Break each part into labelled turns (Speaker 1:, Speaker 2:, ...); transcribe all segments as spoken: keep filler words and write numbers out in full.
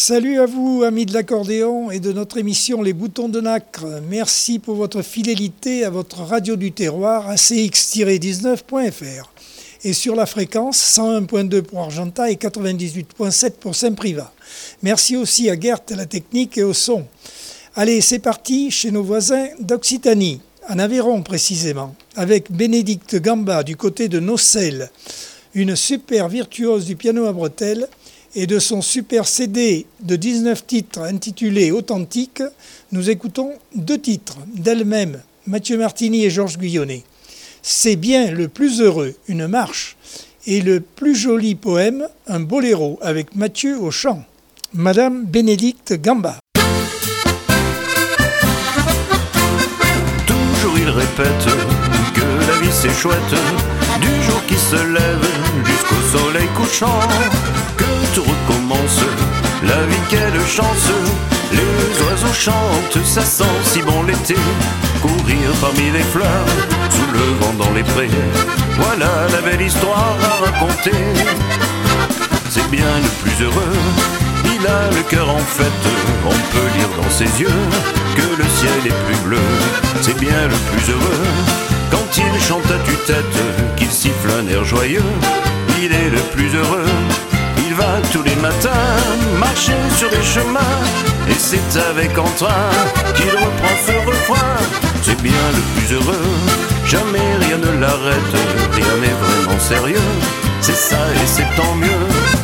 Speaker 1: Salut à vous, amis de l'accordéon et de notre émission Les Boutons de Nacre. Merci pour votre fidélité à votre radio du terroir A C X dix-neuf point F R et sur la fréquence cent un point deux pour Argentat et quatre-vingt-dix-huit point sept pour Saint-Privat. Merci aussi à Gert à la technique et au son. Allez, c'est parti chez nos voisins d'Occitanie, en Aveyron précisément, avec Bénédicte Gamba du côté de Nocelles, une super virtuose du piano à bretelles, et de son super C D de dix-neuf titres intitulé Authentique, nous écoutons deux titres d'elle-même, Mathieu Martini et Georges Guyonnet. C'est bien le plus heureux, une marche, et le plus joli poème, un boléro, avec Mathieu au chant. Madame Bénédicte Gamba.
Speaker 2: Toujours il répète que la vie c'est chouette, du jour qui se lève jusqu'au soleil couchant, que tout recommence, la vie quelle chance, les oiseaux chantent, ça sent si bon l'été, courir parmi les fleurs, sous le vent dans les prés, voilà la belle histoire à raconter. C'est bien le plus heureux, il a le cœur en fête, on peut lire dans ses yeux que le ciel est plus bleu. C'est bien le plus heureux, quand il chante à tue-tête, qu'il siffle un air joyeux, il est le plus heureux. Il va tous les matins marcher sur les chemins, et c'est avec entrain qu'il reprend ce refrain. C'est bien le plus heureux, jamais rien ne l'arrête, rien n'est vraiment sérieux, c'est ça et c'est tant mieux.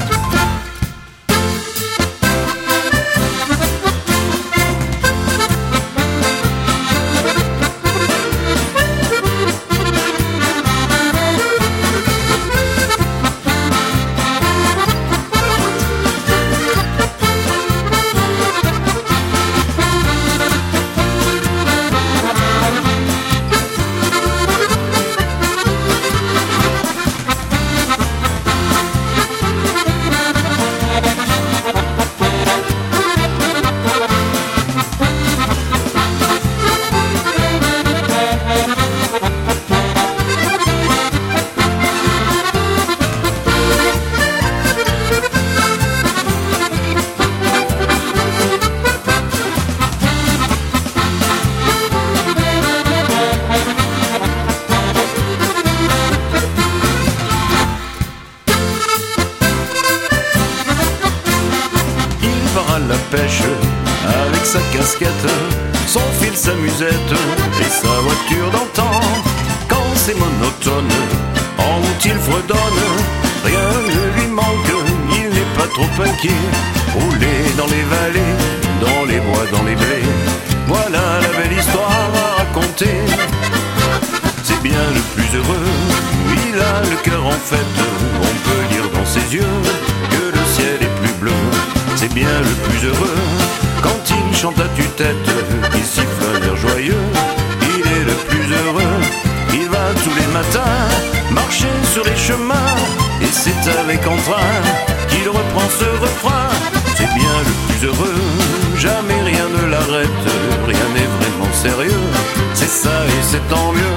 Speaker 2: Avec sa casquette, son fil, sa musette et sa voiture d'antan. Quand c'est monotone, en route il fredonne, rien ne lui manque, il n'est pas trop inquiet. Rouler dans les vallées, dans les bois, dans les blés, voilà la belle histoire à raconter. C'est bien le plus heureux, il a le cœur en fête, on peut lire dans ses yeux que le ciel est plus bleu. C'est bien le plus heureux, quand il chante à tue-tête, il siffle un air joyeux, il est le plus heureux. Il va tous les matins marcher sur les chemins, et c'est avec entrain qu'il reprend ce refrain. C'est bien le plus heureux, jamais rien ne l'arrête, rien n'est vraiment sérieux, c'est ça et c'est tant mieux.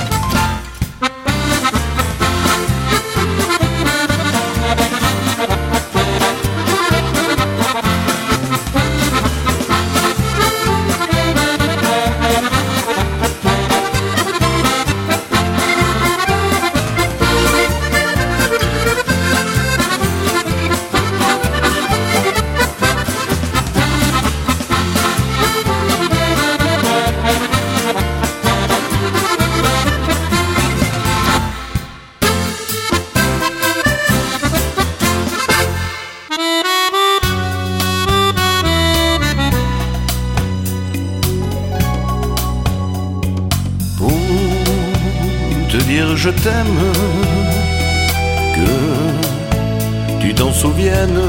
Speaker 2: Je t'aime, que tu t'en souviennes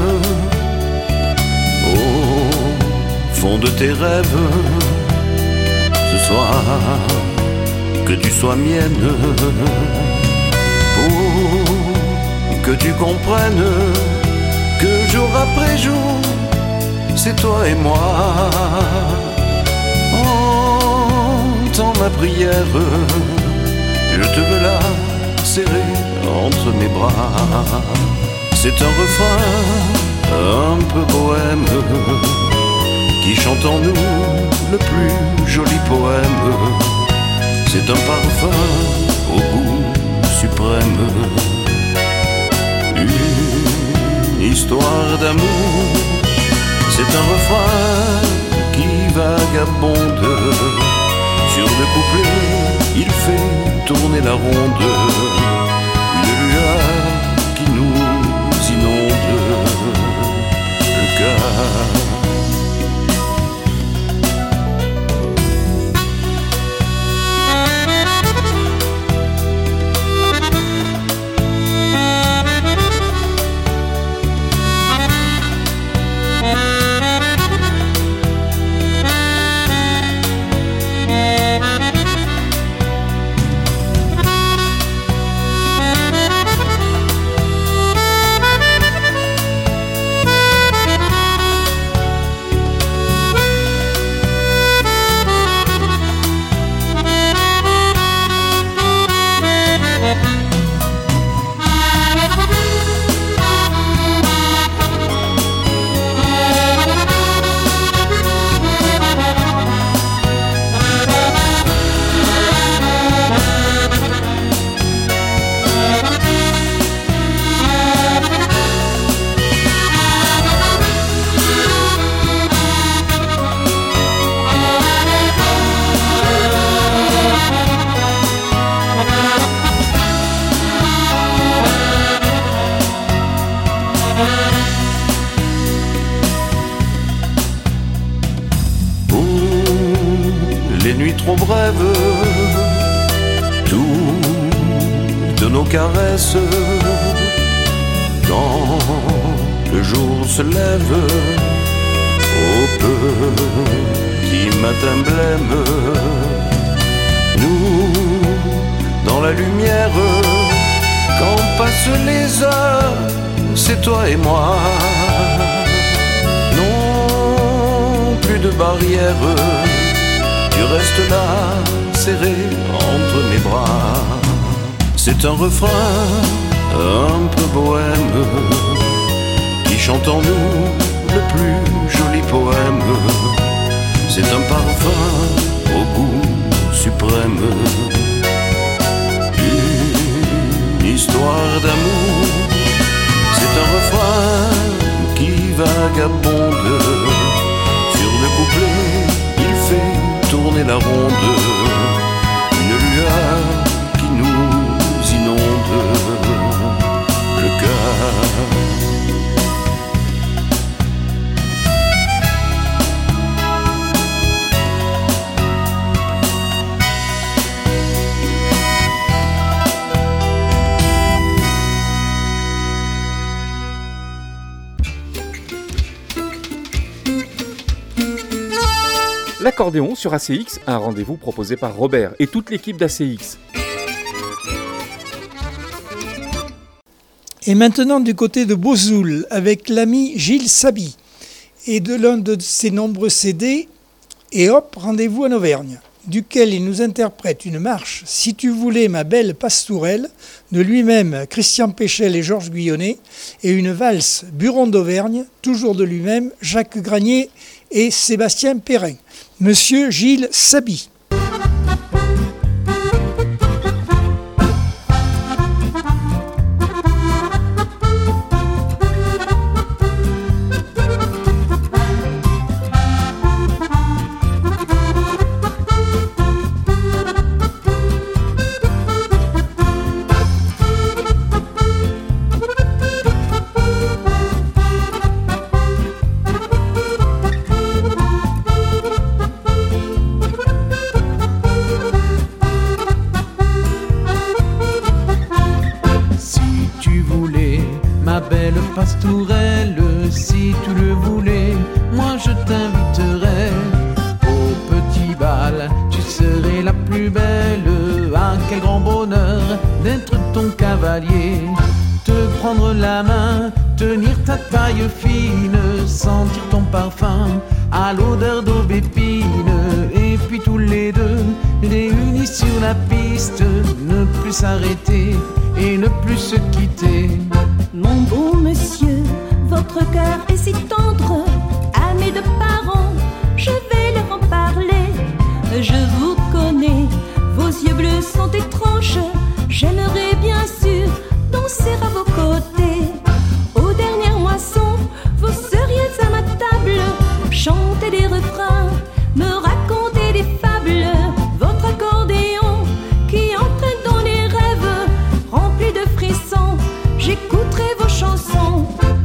Speaker 2: au fond de tes rêves. Ce soir, que tu sois mienne, pour que tu comprennes que jour après jour, c'est toi et moi. Entends ma prière, je te veux là, serré entre mes bras. C'est un refrain un peu bohème, qui chante en nous le plus joli poème. C'est un parfum au goût suprême, une histoire d'amour. C'est un refrain qui vagabonde, sur le couplet il fait tourner la ronde, une lueur qui nous inonde le cœur. Trop brève, toutes nos caresses, quand le jour se lève, au petit matin blême, nous, dans la lumière, quand passent les heures, c'est toi et moi, non plus de barrière. Tu restes là, serré entre mes bras. C'est un refrain un peu bohème, qui chante en nous le plus joli poème. C'est un parfum au goût suprême, une histoire d'amour. C'est un refrain qui vagabonde, sur le couplet il fait tourner la ronde, une lueur qui nous inonde le cœur.
Speaker 3: L'accordéon sur A C X, un rendez-vous proposé par Robert et toute l'équipe d'A C X.
Speaker 1: Et maintenant du côté de Bozoul, avec l'ami Gilles Sabi, et de l'un de ses nombreux C D, et hop, rendez-vous en Auvergne, duquel il nous interprète une marche « Si tu voulais ma belle pastourelle » de lui-même Christian Péchel et Georges Guyonnet, et une valse « Buron d'Auvergne » toujours de lui-même Jacques Granier et Sébastien Perrin. Monsieur Gilles Sabi.
Speaker 4: Pastourelle, si tu le voulais, moi je t'inviterais au petit bal. Tu serais la plus belle, ah quel grand bonheur d'être ton cavalier. Te prendre la main, tenir ta taille fine, sentir ton parfum à l'odeur d'aubépine. Et puis tous les deux, réunis sur la piste, ne plus s'arrêter et ne plus se quitter.
Speaker 5: Mon bon monsieur, votre votre cœur est si tendre à mes deux parents, je vais leur en parler. Je vous connais, vos yeux bleus sont étranges, j'aimerais bien sûr danser à vos côtés. Aux dernières moissons, vous seriez à ma table, chanter des refrains, me raconter des fables. Votre accordéon qui entraîne dans les rêves, rempli de frissons, j'écouterai vos chansons.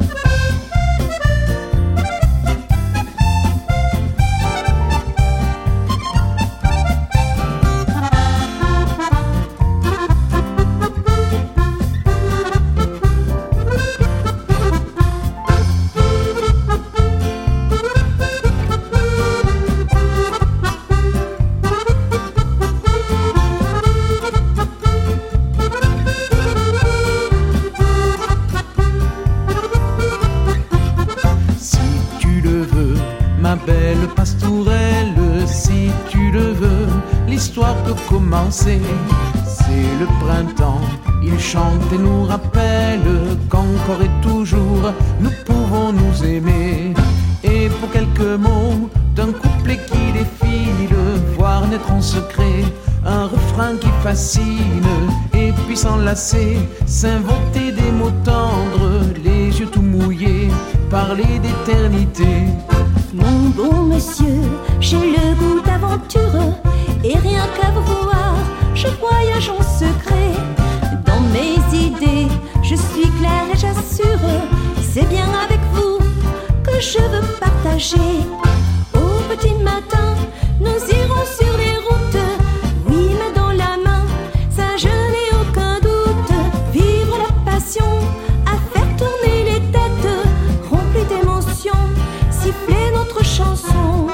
Speaker 4: Belle pastourelle, si tu le veux, l'histoire peut commencer. C'est le printemps, il chante et nous rappelle qu'encore et toujours nous pouvons nous aimer. Et pour quelques mots d'un couplet qui défile, voir naître en secret un refrain qui fascine, et puis s'enlacer, s'inventer des mots tendres, les yeux tout mouillés, parler d'éternité.
Speaker 5: Mon bon monsieur, j'ai le goût d'aventure, et rien qu'à vous voir, je voyage en secret. Dans mes idées, je suis claire et j'assure, c'est bien avec vous que je veux partager. Au petit matin, nous irons sur les routes, oui, main dans la main, ça je n'ai aucun doute. Vivre la passion, à faire tourner les têtes, remplis d'émotions, siffler notre chanson.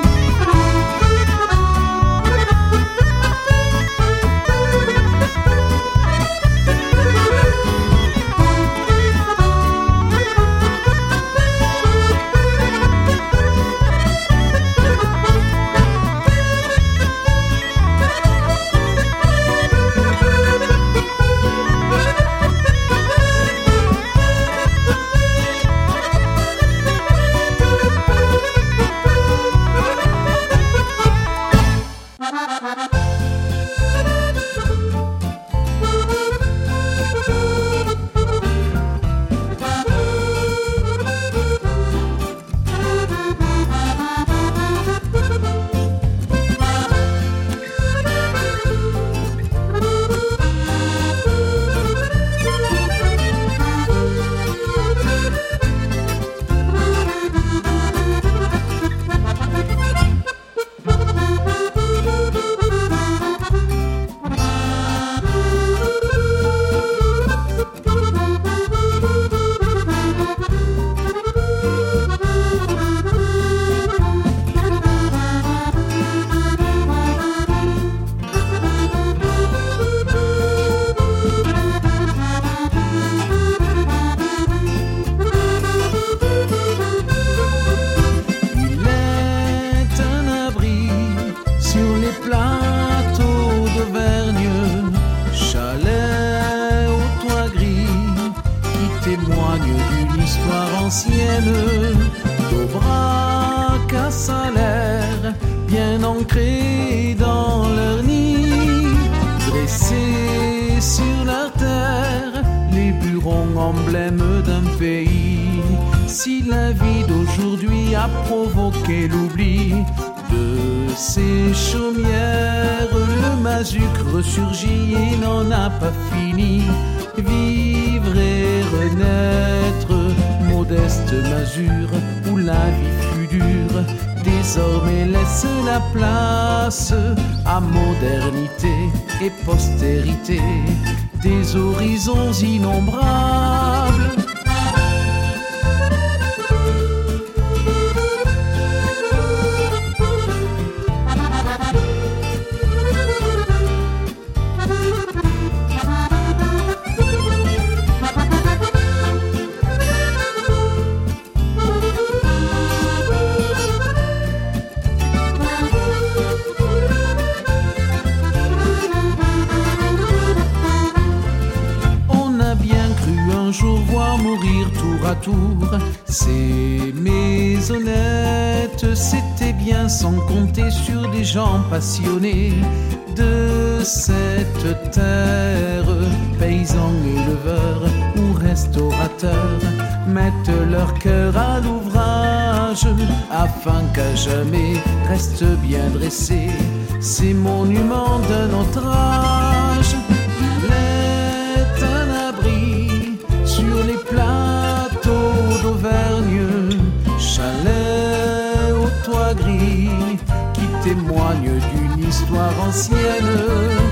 Speaker 4: D'Aubrac à Salaire, bien ancrés dans leur nid, dressés sur leur terre, les burons emblèmes d'un pays. Si la vie d'aujourd'hui a provoqué l'oubli de ces chaumières, le mazuc ressurgit et n'en a pas fini. Vivre et renaître, modeste masure où la vie fut dure, désormais laisse la place à modernité et postérité, des horizons innombrables. Tour, ces honnêtes, c'était bien sans compter sur des gens passionnés de cette terre. Paysans, éleveurs ou restaurateurs mettent leur cœur à l'ouvrage afin qu'à jamais restent bien dressés ces monuments de notre âge. Il est un abri sur les plateaux d'Auvergne, chalet au toit gris qui témoigne d'une histoire ancienne.